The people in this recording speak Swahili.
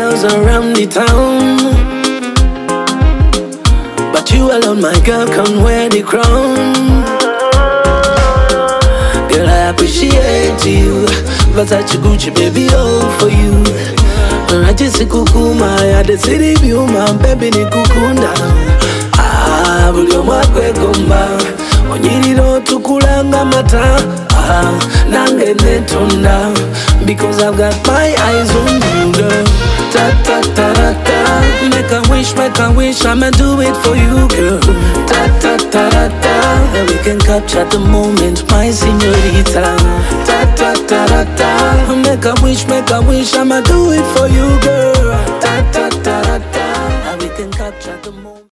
girls around the town, but you alone, my girl, can wear the crown. Girl, I appreciate you. Versace, Gucci, baby, all for you. I just see kukuma, I had the city view, my baby, ni kukunda. Ah, bulyo mwakwe gomba. Onyiriro tukulanga mata. Ah, nange netunda. Because I've got my eyes on you, girl. Ta ta ta ta ta. Make a wish, I'ma do it for you, girl. Ta ta ta ta ta. And we can capture the moment, my señorita. Ta ta ta ta ta. Make a wish, I'ma do it for you, girl. Ta ta ta ta ta. And we can capture the moment.